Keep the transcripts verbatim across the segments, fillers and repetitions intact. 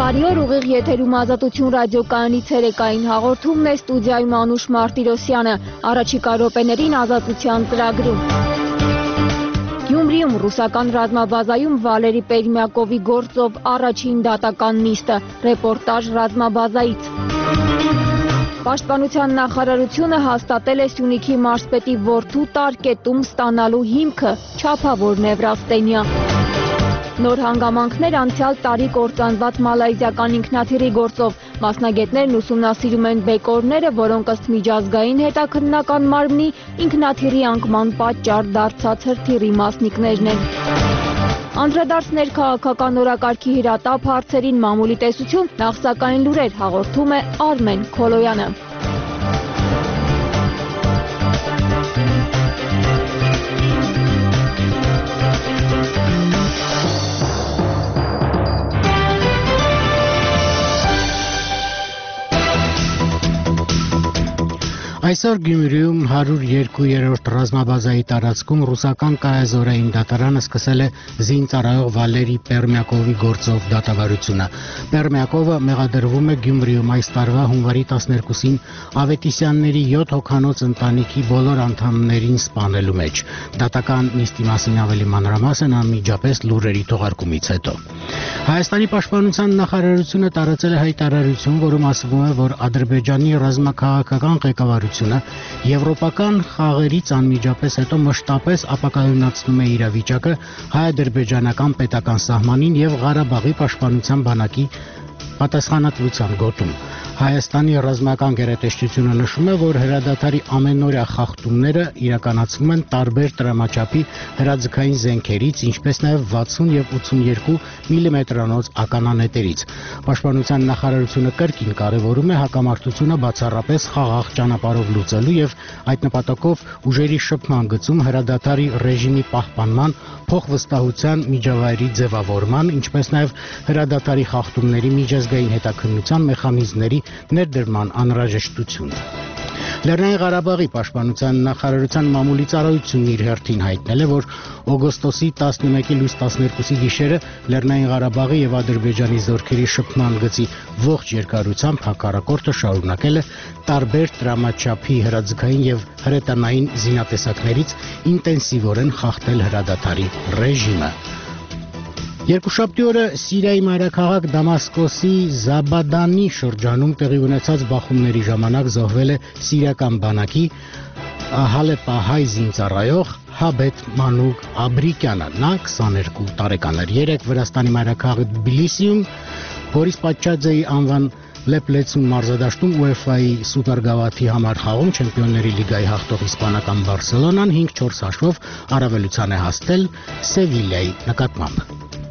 Բարի օր, ուղիղ եթերում Ազատություն ռադիոկայանի ցերեկային հաղորդումն է, ստուդիայում Անուշ Մարտիրոսյանը, առաջիկա րոպեներին Ազատության ծրագրում։ Գյումրիում ռուսական ռազմաբազայում Վալերի Պերմյակովի գործով առաջին դատական նիստը, ռեպորտաժ ռազմաբազայից։ Պաշտպանության նախարարությունը հաստատել է Սյունիքի մարզպետի որդու տարկետում ստանալու հիմքը, չափավոր Նևրաստենիա։ Նոր հանգամանքներ անցյալ տարի կործանված մալայզիական ինքնաթիռի գործով, մասնագետներն ուսումնասիրում են բեկորները, որոնք ըստ միջազգային հետաքննական մարմնի ինքնաթիռի անկման պատճառ դարձած հրթիռի մասնիկներն են։ Անդրադարձներ քաղաքական օրակարգի հրատապ հարցերին, մամուլի տեսություն, նախ սակայն լուրեր, հաղորդում է Արմեն Քոլոյանը։ Այսօր Գյումրիում հարյուր երկու ռազմաբազայի տարածքում ռուսական կայազորային դատարանը սկսել է զինծառայող Վալերի Պերմյակովի գործով դատավարությունը։ Պերմյակովը մեղադրվում է Գյումրիում այս տարվա հունվարի տասներկուսին Ավետիսյանների յոթ հոգանոց ընտանիքի բոլոր անդամներին սպանելու մեջ։ Դատական նիստի մասին ավելի մանրամասն անմիջապես լուրերի թողարկումից հետո։ Հայաստանի պաշտպանության նախարարությունը տարածել է հայտարարություն, որում ասվում է, որ Ադրբեջանի ռազմաքաղաքական ղեկավարությունը եվրոպական խաղերից անմիջապես հետո մշտապես ապակայունացնում է իրավիճակը հայ-ադրբեջանական պետական սահմանին եւ Ղարաբաղի պաշտպանության բանակի պատասխանատվության գոտում։ Հայաստանի ռազմական գերատեսչությունը նշում է, որ հրադադարի ամենօրյա խախտումները իրականացվում են տարբեր տրամաչափի հրաձգային զենքերից, ինչպես նաև վաթսուն եւ ութսունյոթ միլիմետրանոց ականանետերից։ Պաշտպանության նախարարությունը կրկին կարևորում է հակամարտությունը բացառապես խաղաղ ճանապարհով լուծելու եւ այդ նպատակով ուժերի շփման գծում հրադադարի ռեժիմի պահպանման, փոխվստահության միջավայրի ձևավորման, ինչպես նաև հրադադարի խախտումների միջազգային հետաքննության մեխանիզմների ներդրման անհրաժեշտությունը։ Լեռնային Ղարաբաղի պաշտպանության նախարարության մամուլի ծառայությունն իր հերթին հայտնել է, որ օգոստոսի տասնմեկի լույս տասներկուսի գիշերը Լեռնային Ղարաբաղի եւ Ադրբեջանի զորքերի շփման գծի ողջ երկարությամբ հակառակորդը շարունակել է տարբեր տրամաչափի հրաձգային եւ հրետանային զինատեսակներից ինտենսիվորեն խախտել հրադադարի ռեժիմը։ Երկուշաբթի օրը Սիրիայի մայրաքաղաք Դամասկոսի Զաբադանի շրջանում տեղի ունեցած բախումների ժամանակ զոհվել է սիրիական բանակի Հալեպահայ զինծառայող Հաբետ Մանուկ Աբրիկյանը։ Նա քսաներկու տարեկան էր։ Երեկ Վրաստանի մայրաքաղաք Թբիլիսիում Բորիս Պադչաձեի անվան Լեպլեցուն մարզադաշտում ՈՒԵՖԱ-ի Սուպեր գավաթի համար խաղում Չեմպիոնների լիգայի հաղթող իսպանական Բարսելոնան հինգ չորս հաշվով առավելության է հասել Սևիլիայի նկատմամբ։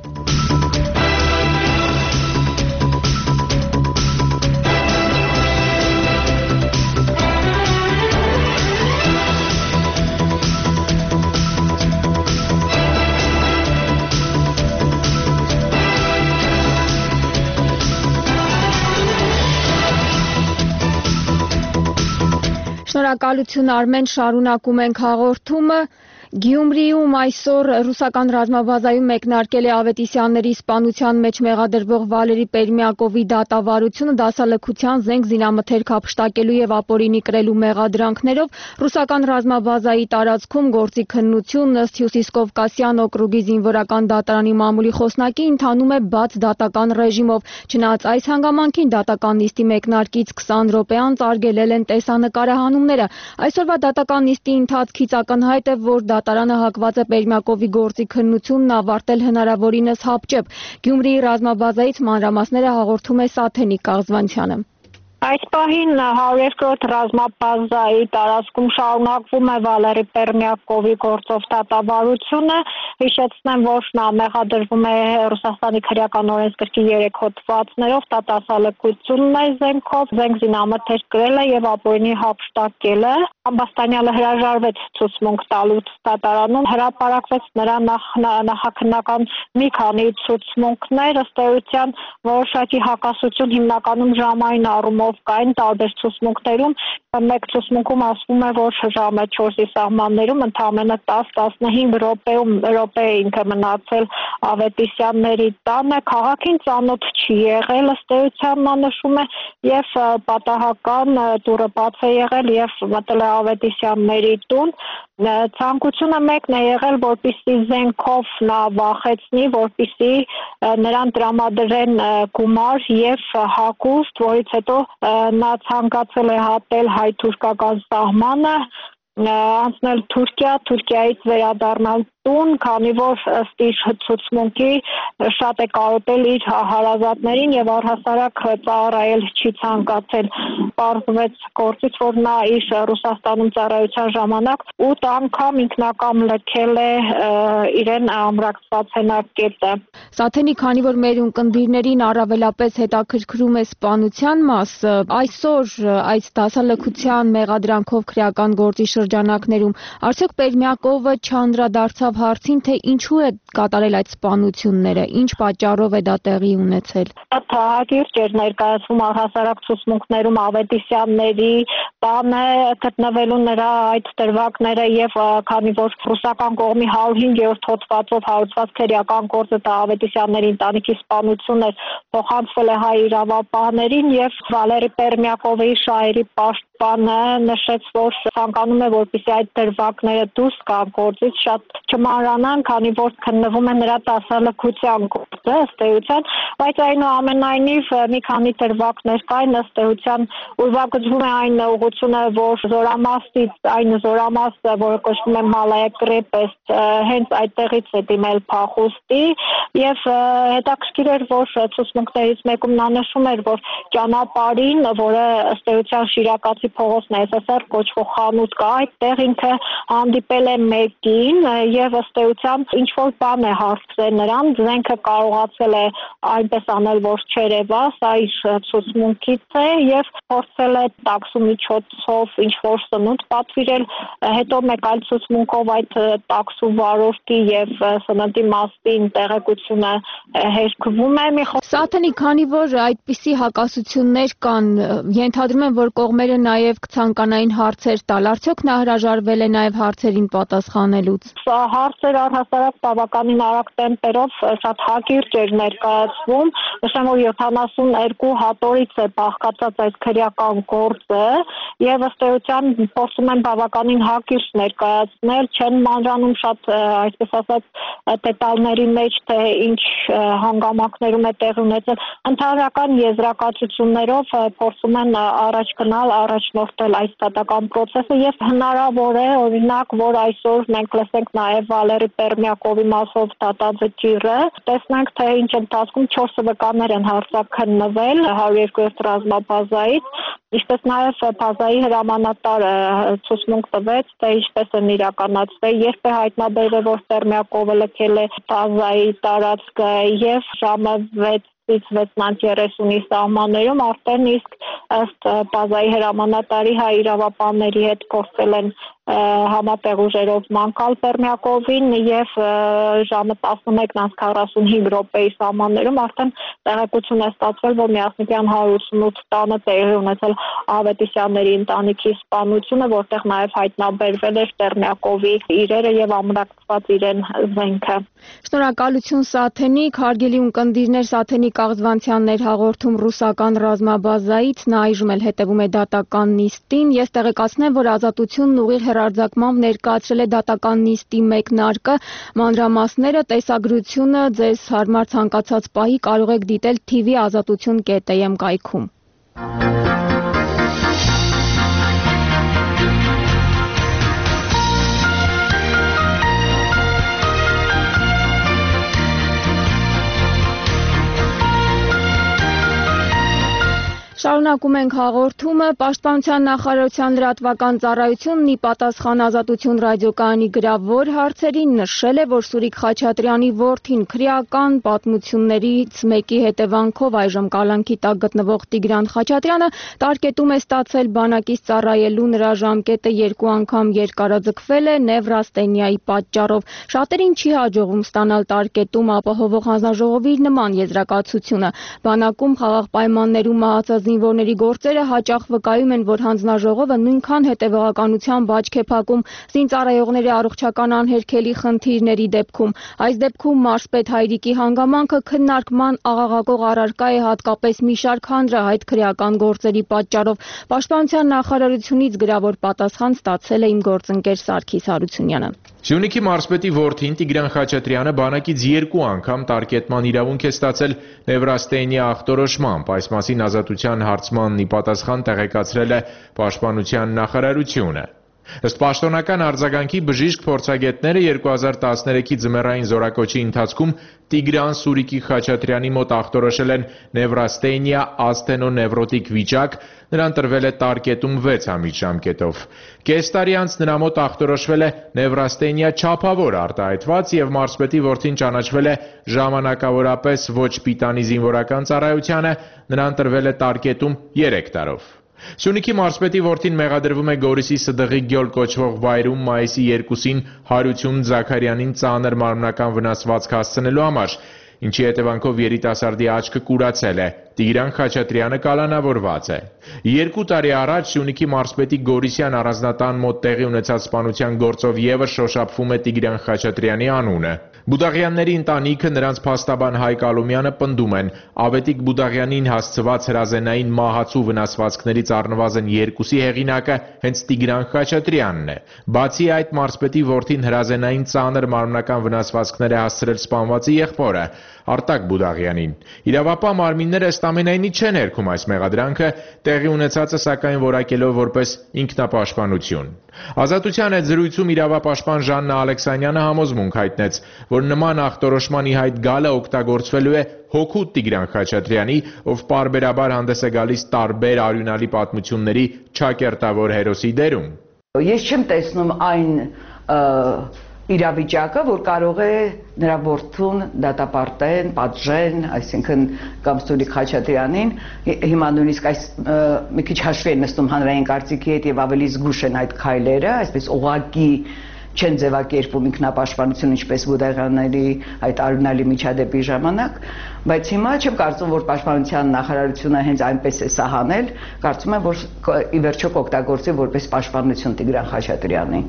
Շնորհակալություն Արմեն, շարունակում ենք հաղորդումը։ Գյումրիում այսօր ռուսական ռազմաբազայում մեկնարկել է Ավետիսյանների սպանության մեջ մեղադրվող Վալերի Պերմյակովի դատավարությունը դասալքության զենք զինամթերք հափշտակելու եւ ապօրինի կրելու մեղադրանքներով ռուսական ռազմաբազայի տարածքում գործի քննությունն ըստ Հյուսիսկովկասյան օկրուգի զինվորական դատարանի մամուլի խոսնակի ընթանում է բաց դատական ռեժիմով։ Չնայած այս հանգամանքին դատական նիստի մեկնարկից քսան րոպե անց արգելել են տեսանկարահանումները։ Այսօրվա դատական նիստի ընթացքից ակնհայտ է, որ դատարանը հակված է Պերմյակովի գործի քննությունն ավարտել հնարավորինս հապճեպ։ Գյումրիի ռազմաբազայից մանրամասները հաղորդում է Սաթենիկ Կաղզվանցյանը։ Այս պահին հարյուր երկրորդ ռազմաբազայի տարածքում շարունակվում է Վալերի Պերմյակովի գործով դատավարությունը։ Հիշեցնեմ, որ նա մեղադրվում է Ռուսաստանի քրեական օրենսգրքի երեք հոդվածներով դատասալքությունն է զենքով, զենք զինամթերք կրել է եւ ապօրինի հափշտակել է։ Ամբաստանյանը հրաժարվեց ցուցմունք տալուց դատարանում, հրապարակվեց նրա նախ, նախաքննական մի քանի ցուցմունքներ, ըստ էության որոշակի հակասություն հիմնականում ժամային առումով կային տարբեր ցուցմունքներում, մեկ ցուցմունքում ասվում է, որ ժամը չորսի սահմաններում ընդամենը տաս տասնհինգ րոպեում րոպե է ինքը մնացել Ավետիսյանների տանը, քաղաքին ծանոթ չի եղել, ըստ էության նա նշում է, եւ պատահական դուռը բաց է եղել եւ մտել է Ավետիսյանների տուն, ցանկությունը մեկն է եղել, որպեսզի զենքով նա վախեցնի, որպեսզի նրան տրամադրեն գումար եւ հագուստ, որից հետո նա ցանկացել է հատել հայ-թուրքական սահմանը, անցնել Թուրքիա, Թուրքիայից վերադառնալ տուն, քանի որ ըստ իր ցուցմունքի շատ է կարոտել իր հարազատներին եւ առհասարակ ծառայել չի ցանկացել, պարզվեց գործից, որ նա իր Ռուսաստանում ծառայության ժամանակ ութ անգամ ինքնակամ լքել է իրեն ամրացված հենակետը։ Սաթենի, քանի որ մեր ունկնդիրներին առավելապես հետաքրքրում է սպանության մասը, այսօր այս դասալքության մեղադրանքով քրեական գործի շրջանակներում արդյոք Պերմյակովը չանդրադարձավ հարցին, թե ինչու է կատարել այդ սպանությունները, ինչ պատճառով է դա տեղի ունեցել։ Թահակիրճ էր ներկայացվում առհասարակ ցուցմունքներում Ավետիսյանների տանը գտնվելու նրա այդ դրվագները եւ քանի որ ռուսական կողմի հարյուր հինգերորդ հոդվածով հարուցված քրեական գործը դա Ավետիսյանների ընտանիքի սպանություն էր, փոխանցվել է հայ իրավապահներին եւ Վալերի Պերմյակովի շահերի պաշտպանը նշեց, որ ցանկանում է, որպեսզի այդ դրվագները դուրս գան գործից, շատ չմանրանան, քանի որ քննվում է նրա դասալքության գործը, ըստ էության, բայց այնուամենայնիվ մի քանի դրվագներ կային, ըստ էության ուրվագծվում է այն ուղղությունը, որ զորամասից այն զորամասը, որը կոչվում է Մալայա Կրեպեստ, հենց այդտեղից է դիմել փախուստի եւ հետաքրքիր էր, որ ցուցմունքներից մեկում նա նշում էր, որ ճանապարհին, որը ըստ էության Շիրակացի փողոցն է, էս էսար կոչվող խանութ կա, այդտեղ ինքը հանդիպել է մեկին եւ ըստ էության ինչ որ բան է հարցրել նրան, զենքը կարողացել է այնպես անել, որ չերևա, սա իր ցուցմունքից է եւ փորձել է տաքսու միջոցով ինչ որ սնունդ պատվիրել, հետո մեկ այլ ցուցմունքով այդ տաքսու վարորդի եւ սննդի մասին տեղեկությունը հերքվում է մի խոսքով։ Սաթենի, քանի որ այդպիսի հակասություններ կան, ենթադրում եմ, որ կողմերը նաեւ կցանկանային հարցեր տալ, արդյոք նա հրաժարվել է նաեւ հարցերին պատասխանելուց։ Հարցեր առհասարակ բավականին արագ տեմպերով շատ հակիրճ էր ներկայացվում, նշեմ, որ յոթանասունհինգ հատորից է բաղկացած այս քրեական գործը եւ ըստ էության փորձում են բավականին հակիրճ ներկայացնել, չեն մանրանում շատ այսպես ասած դետալների մեջ, թե ինչ հանգամանքներում է տեղի ունեցել, ընդհանրական եզրակացություններով փորձում են առաջ գնալ, առաջնորդել այս դատական process-ը եւ հնարավոր է օրինակ, որ այսօր մենք լսենք նաեւ Վալերի Պերմյակովի մասով դատածը ճիռը, տեսնենք թե ինչ ընթացքում չորս վկաներ են հարցաքննվել հարյուր երկու ռազմաբազայից, ինչպես նաեւ բազայի հրամանատարը ցուցմունք տվեց, թե ինչպես են իրականացվել, երբ է հայտնաբերվել, որ Պերմյակովը լքել է բազայի տարածքը եւ ժամը վեց վեց երեսունի սահմաններում արդեն իսկ ըստ բազայի հրամանատարի հայ իրավապահների հետ փորձել են համատեղ ուժերով մանկալ Պերմյակովին եւ ժամը տասնմեկն անց քառասունհինգ րոպեի սահմաններում արդեն տեղեկություն է ստացվել, որ Միասնիկյան հարյուր ութսունութ տանը տեղի ունեցել Ավետիսյանների ընտանիքի սպանությունը, որտեղ նաեւ հայտնաբերվել էր Պերմյակովի իրերը եւ ամրացված իրեն զենքը։ Շնորհակալություն Սաթենի, հարգելի ունկնդիրներ, Սաթենի Կաղզվանցյանն էր հաղորդում ռուսական ռազմաբազայից, նա այժմ էլ հետևում է դատական նիստին։ Ես տեղեկացնեմ, որ Ազատությունն ուղիղ հեռարձակմամբ ներկայացրել է դատական նիստի մեկնարկը, մանրամասները, տեսագրությունը ձեզ հարմար ցանկացած պահի կարող եք դիտել T V ազատություն կետ A M կայքում։ Շարունակ Շարունակում ենք հաղորդումը։ Պաշտպանության նախարարության լրատվական ծառայությունն ի պատասխան Ազատություն ռադիոկայանի գրավոր հարցերին նշել է, որ Սուրիկ Խաչատրյանի որդին քրեական պատմություններից մեկի հետևանքով այժմ կալանքի տակ գտնվող Տիգրան Խաչատրյանը տարկետում է ստացել բանակից ծառայելու նրա ժամկետը երկու անգամ երկարաձգվել է նևրաստենիայի պատճառով։ Շատերին չի հաջողվում ստանալ տարկետում ապահովող հանձնաժողովի նման եզրակացությունը։ Բանակում խաղաղ պայմաններում մահացած զինվորների գործերը հաճախ վկայում են, որ հանձնաժողովը նույնքան հետևողականությամբ աչք է փակում զինծառայողների առողջական անհերքելի խնդիրների դեպքում։ Այս դեպքում մարզպետ Հայրիկի հանգամանքը քննարկման աղաղակող առարկա է հատկապես մի շարք հանրահայտ քրեական գործերի պատճառով։ Պաշտպանության նախարարությունից գրավոր պատասխան ստացել է իմ գործընկեր Սարգիս Հարությունյանը։ Սյունիքի մարզպետի որդին Տիգրան Խաչատրյանը բանակից երկու անգամ տարկետման իրավունք է ստացել նևրաստենիա ախտորոշմամբ։ Այս մասին Ազատության հարցմանն ի պատասխան տեղեկացրել է Պաշտպանության նախարարությունը։ Ըստ պաշտոնական արձագանքի բժիշկ փորձագետները երկու հազար տասներեքի ձմեռային զորակոչի ընթացքում Տիգրան Սուրիկի Խաչատրյանի մոտ ախտորոշել են նևրաստենիա աստենոնևրոտիկ վիճակ, նրան տրվել է տարկետում վեց ամիս ժամկետով։ Կես տարի անց նրա մոտ ախտորոշվել է նևրաստենիա չափավոր արտահայտված եւ մարզպետի որդին ճանաչվել է ժամանակավորապես ոչ պիտանի զինվորական ծառայությանը, նրան տրվել է տարկետում երեք տարով։ Սյունիքի մարզպետի որդին մեղադրվում է Գորիսի Սդղի գյոլ կոչվող վայրում մայիսի երկուսին Հարություն Զաքարյանին ծանր մարմնական վնասվածք հասցնելու համար, ինչի հետևանքով երիտասարդի աչքը կուրացել է։ Տիգրան Խաչատրյանը կալանավորված է։ Երկու տարի առաջ Սյունիքի մարզպետի Գորիսյան առանձնատան մոտ տեղի ունեցած սպանության գործով ևս շոշափվում է Տիգրան Խաչատրյանի անունը։ Բուդաղյանների ընտանիքը, նրանց փաստաբան Հայկ Ալոմյանը պնդում են, Ավետիք Բուդաղյանին հասցված հրազենային մահացու վնասվածքներից առնվազն երկուսի հեղինակը հենց Տիգրան Խաչատրյանն է։ Բացի այդ, մարզպետի որդին հրազենային ծանր մարմնական վնասվածքներ է հասցրել սպանվածի եղբորը Արտակ Բուդաղյանին։ Իրավապահ մարմինները ըստ ամենայնի չեն հերքում այս մեղադրանքը, տեղի ունեցածը սակայն որակելով որպես ինքնապաշտպանություն։ Ազատության հետ զրույցում իրավապաշտպան Ժաննա Ալեքսանյանը համոզմունք հայտնեց, որ նման ախտորոշման ի հայտ գալը օգտագործվելու է հօգուտ Տիգրան Խաչատրյանի, ով պարբերաբար հանդես է գալիս տարբեր արյունալի պատմությունների չակերտավոր հերոսի դերում։ Ես չեմ տեսնում այն իրավիճակը, որ կարող է նրա որդուն դատապարտեն, պատժեն, այսինքն կամ Սուրիկ Խաչատրյանին, հիմա նույնիսկ այս մի քիչ հաշվի են նստում հանրային կարծիքի հետ եւ ավելի զգուշ են այդ քայլերը, այսպես օղակի չեն ձևակերպում ինքնապաշտպանություն, ինչպես Բուդաղյանների այդ արյունալի միջադեպի ժամանակ, բայց հիմա չեմ կարծում, որ Պաշտպանության նախարարությունը հենց այնպես է սա հանել, կարծում եմ, որ ի վերջո կօգտագործի որպես պաշտպանություն Տիգրան Խաչատրյանին։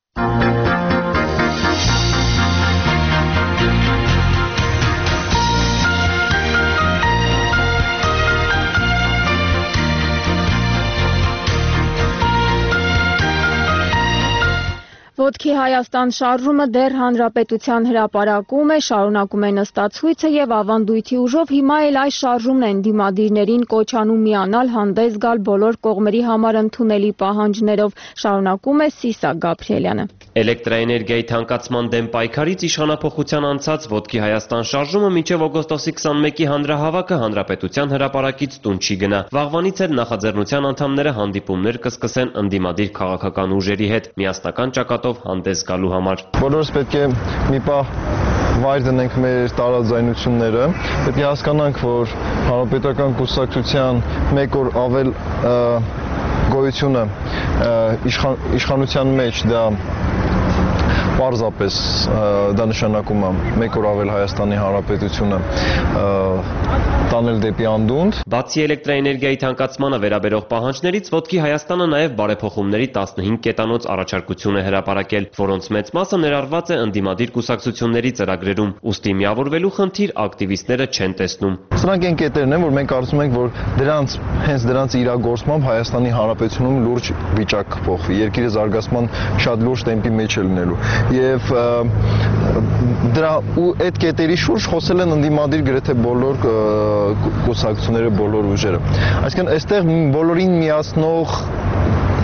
Ոտքի Հայաստան շարժումը դեռ հանրապետության հրապարակում է, շարունակում է նստացույցը եւ ավանդույթի ուժով հիմա էլ այս շարժումն են դիմադիրներին կոչանում միանալ, հանդես գալ բոլոր կողմերի համար ընդունելի պահանջներով, շարունակում է Սիսակ Գաբրիելյանը։ Էլեկտրաէներգիայի թանկացման դեմ պայքարից իշխանափոխության անցած Ոտքի Հայաստան շարժումը մինչև օգոստոսի քսաներկի հանրահավաքը հանրապետության հրապարակից տուն չի գնա։ Վաղվանից էլ նախաձեռնության անդամները հանդիպումներ կսկսեն ընդդիմադիր քաղաքական ուժերի հետ միասնական ճակատով հանդես գալու համար։ Բոլորս պետք է մի պահ վայր դնենք մեր տարաձայնությունները, պետք է հասկանանք, որ հանրապետական կուսակցության մեկ օր ավել գոյությունը իշխանության մեջ դա պարզապես դա նշանակում է մեկ օր ավել Հայաստանի Հանրապետությունը տանել դեպի անդունդ։ Բացի էլեկտրաէներգիայի թանկացմանը վերաբերող պահանջներից, Ոտքի Հայաստանը նաև բարեփոխումների տասնհինգ կետանոց առաջարկություն է հրապարակել, որոնց մեծ մասը ներառված է ընդդիմադիր կուսակցությունների ծրագրերում, ուստի միավորվելու խնդիր ակտիվիստները չեն տեսնում։ Սրանք այն կետերն են, որ մենք կարծում ենք, որ դրանց հենց դրանց իրագործմամբ Հայաստանի Հանրապետությունում լուրջ վիճակ կփոխվի, երկիրը զարգացման շատ լուրջ տեմպի մեջ է լինելու։ Եվ դրա ու այդ կետերի շուրջ խոսել են ընդդիմադիր գրեթե բոլոր կուսակցությունները, բոլոր ուժերը։ Այսինքն այստեղ բոլորին միացնող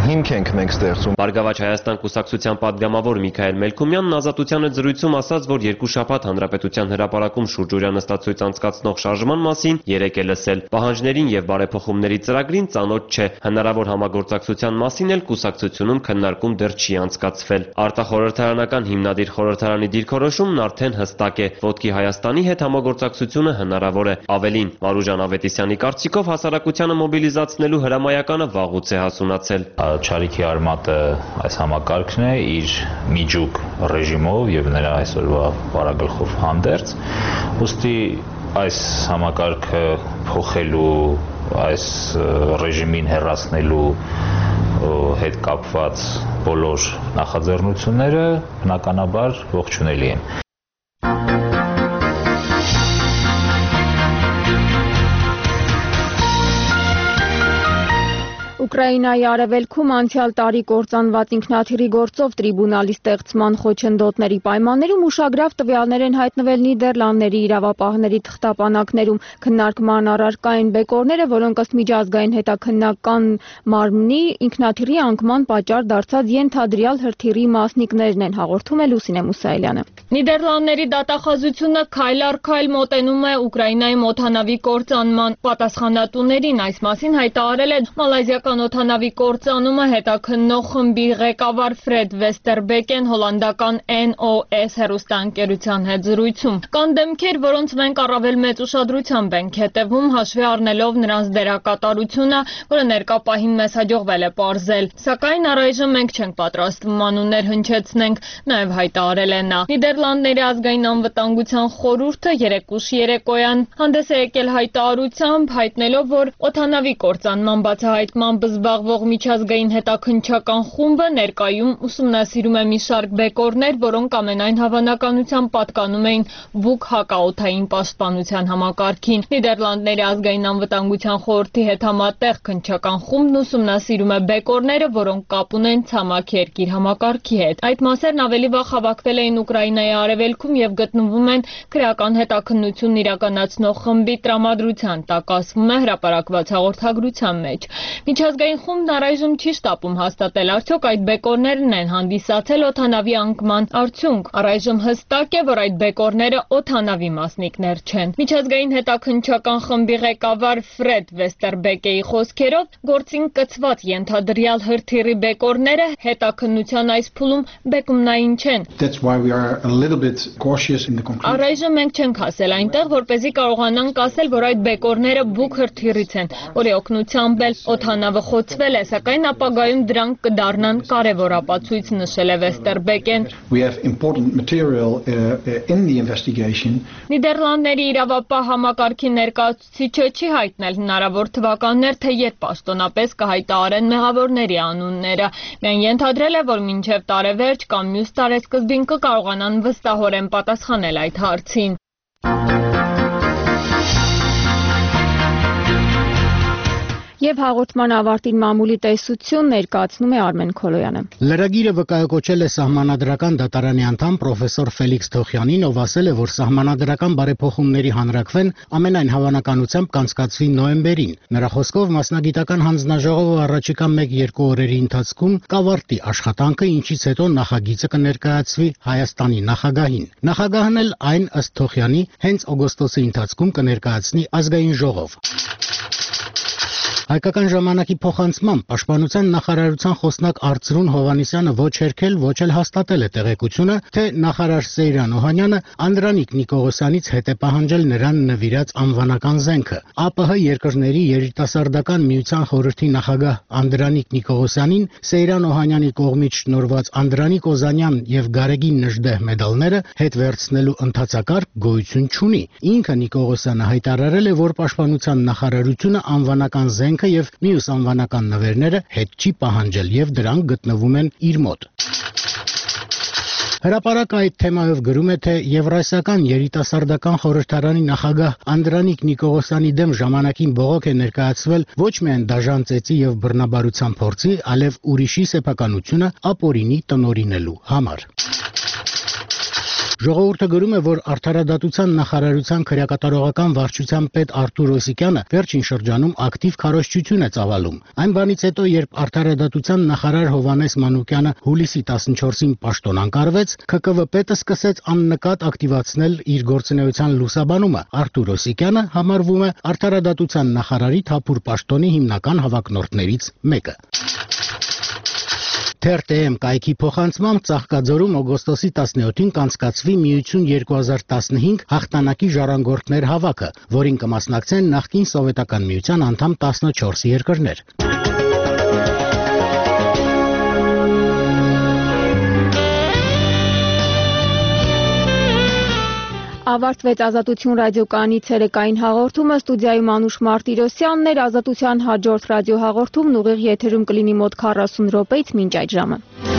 հիմք ենք մենք ստեղծում։ Բարգավաճ Հայաստան կուսակցության падգամավոր Միքայել Մելքումյանն Ազատության հետ զրույցում ասաց, որ երկու շաբաթ Հանրապետության հրապարակում շուրջօրյա նստածույց անցկացնող շարժման մասին երեկ է լսել։ Պահանջներին եւ բարեփոխումների ծրագրին ծանոթ չէ։ Հնարավոր համագործակցության մասին էլ կուսակցությունում քննարկում դեռ չի անցկացվել։ Արտախորհրդարանական հիմնադիր խորհրդարանի դիրքորոշումն արդեն հստակ է։ Ոտքի Հայաստանի հետ համագործակցությունը հնարավոր է։ Ավելին, Մարուժան Ավետիսյանի կարծիքով հասարակությանը մոբիլիզացնելու հրամայականը վաղուց է հասունացել։ Չարիքի արմատը այս համակարգն է իր միջուկ ռեժիմով եւ նրա այսօրվա բարագլխով հանդերձ, ուստի այս համակարգը փոխելու, այս ռեժիմին հեռացնելու հետ կապված բոլոր նախաձեռնությունները բնականաբար ողջունելի են։ Ուկրաինայի արևելքում անցյալ տարի կործանված ինքնաթիռի գործով տրիբունալի ստեղծման խոչընդոտների պայմաններում ուշագրավ տվյալներ են հայտնվել Նիդերլանդների իրավապահների թղթապանակներում։ Քննարկման առարկա են բեկորները, որոնք ըստ միջազգային հետաքննական մարմնի ինքնաթիռի անկման պատճառ դարձած ենթադրյալ հրթիռի մասնիկներն են, հաղորդում է Լուսինե Մուսայելյանը։ Նիդերլանդների դատախազությունը քայլ առ քայլ մոտենում է Ուկրաինայի օդանավի կործանման պատասխանատուներին։ Այս մասին հայտարարել է մալայզիական օդանավի կործանումը հետաքննող խմբի ղեկավար Ֆրեդ Վեստերբեկեն հոլանդական N O S հեռուստաընկերության հետ զրույցում։ Կան դեմքեր, որոնց մենք առավել մեծ ուշադրությամբ ենք հետևում, հաշվի առնելով նրանց դերակատարությունը, որը ներկա պահին մեզ հաջողվել է պարզել։ Սակայն առայժմ մենք չենք պատրաստվում անուններ հնչեցնենք, նաև հայտարարել է նա։ Նիդերլանդների ազգային անվտանգության խորհուրդը երեկ ուշ երեկոյան հանդես է եկել հայտարարությամբ, հայտնելով, որ օդանավի կործանման բացահայտմամբ զբաղվող միջազգային հետաքննչական խումբը ներկայում ուսումնասիրում է մի շարք բեկորներ, որոնք ամենայն հավանականությամբ պատկանում էին Բուկ հակաօդային պաշտպանության համակարգին։ Նիդերլանդների ազգային անվտանգության խորհրդի հետ համատեղ քննչական խումբն ուսումնասիրում է բեկորները, որոնք կապ ունեն ցամաք երկիր համակարգի հետ։ Այդ մասերն ավելի վաղ հավաքվել էին Ուկրաինայի արևելքում եւ գտնվում են քրեական հետաքննություն իրականացնող խմբի տրամադրության տակ, ասվում է հրապարակված հաղորդագրության մեջ։ Միջազգային խումբն առայժմ չի շտապում հաստատել, արդյոք այդ բեկորներն են հանդիսացել օդանավի անկման արդյունք։ Առայժմ հստակ է, որ այդ բեկորները օդանավի մասնիկներ չեն։ Միջազգային հետաքննչական խմբի ղեկավար Ֆրեդ Վեստերբեկեի խոսքերով գործին կցված ենթադրյալ հրթիռի բեկորները հետաքննության այս փուլում բեկումնային չեն։ Առայժմ մենք չենք հասել այնտեղ, որպեսզի կարողանանք ասել, որ այդ բեկորները Բուկ հրթիռից են, որի օգնությամբ էլ օդանավը խոցվել է, սակայն ապագայում դրանք կդառնան կարևոր ապացույց, նշել է Վեստերբեկեն։ Նիդերլանդների իրավապահ համակարգի ներկայացուցիչը չի հայտնել հնարավոր թվականներ, թե երբ պաշտոնապես կհայտարարեն մեղավորների անունները։ Միայն ենթադրել է, որ մինչև տարեվերջ կամ մյուս տարեսկզբին կկարողանան վստահորեն պատասխանել այդ հարցին։ Եվ հաղորդման ավարտին մամուլի տեսություն ներկայացնում է Արմեն Քոլոյանը։ Լրագիրը վկայակոչել է սահմանադրական դատարանի անդամ պրոֆեսոր Ֆելիքս Թոխյանին, ով ասել է, որ սահմանադրական բարեփոխումների հանրակվեն ամենայն հավանականությամբ կանցկացվի նոյեմբերին։ Նրա խոսքով մասնագիտական հանձնաժողովը առաջիկա մեկ-երկու օրերի ընթացքում կավարտի աշխատանքը, ինչից հետո նախագիծը կներկայացվի Հայաստանի նախագահին։ Նախագահն էլ այն ըստ Թոխյանի հենց օգոստոսի ընթացքում կներկայացնի ազգային ժողով։ Հայկական ժամանակի փոխանցմամբ Պաշտպանության նախարարության խոսնակ Արծրուն Հովհաննիսյանը ոչ հերքել, ոչ էլ հաստատել է տեղեկությունը, թե նախարար Սեյրան Օհանյանը Անդրանիկ Նիկողոսյանից հետ է պահանջել նրան նվիրած անվանական զենքը։ A P H երկրների երիտասարդական միության խորհրդի նախագահ Անդրանիկ Նիկողոսյանին Սեյրան Օհանյանի կողմից շնորհված Անդրանիկ Օզանյան եւ Գարեգին Նժդեհ մեդալները հետ վերցնելու ընթացակարգ գոյություն չունի։ Ինքը Նիկողոսյանը հայտարարել է, որ Պաշտպանության նախարարությունը անվանական զենք եւ մյուս անվանական նվերները հետ չի պահանջել եւ դրանք գտնվում են իր մոտ։ Հրապարակը այդ թեմայով գրում է, թե Եվրասիական երիտասարդական խորհրդարանի նախագահ Անդրանիկ Նիկողոսյանի դեմ ժամանակին բողոք է ներկայացվել ոչ միայն դաժան ծեծի եւ բռնաբարության փորձի, այլև ուրիշի սեփականությունը ապօրինի տնօրինելու համար։ Ժողովուրդը գրում է, որ Արդարադատության նախարարության քրեակատարողական վարչության պետ Արթուր Օսիկյանը վերջին շրջանում ակտիվ քարոզչություն է ծավալում։ Այն բանից հետո, երբ Արդարադատության նախարար Հովհաննես Մանուկյանը հուլիսի տասնչորսին պաշտոն անկարվեց, K K V պետը սկսեց աննկատ ակտիվացնել իր գործունեության լուսաբանումը։ Արթուր Օսիկյանը համարվում է Արդարադատության նախարարի թափուր պաշտոնի հիմնական հավակնորդներից մեկը։ Թերթ T M կայքի փոխանցմամբ Ծաղկաձորում օգոստոսի տասնյոթին կանցկացվի Միություն երկու հազար տասնհինգ հաղթանակի ժառանգորդներ հավաքը, որին կմասնակցեն նախկին Սովետական Միության անդամ տասնչորս երկրներ։ Ավարտվեց Ազատություն ռադիոկայանի ցերեկային հաղորդումը, ստուդիայում Անուշ Մարտիրոսյանն էր, Ազատության հաջորդ ռադիոհաղորդումն ուղիղ եթերում կլինի մոտ քառասուն րոպեից մինչ այդ ժամը։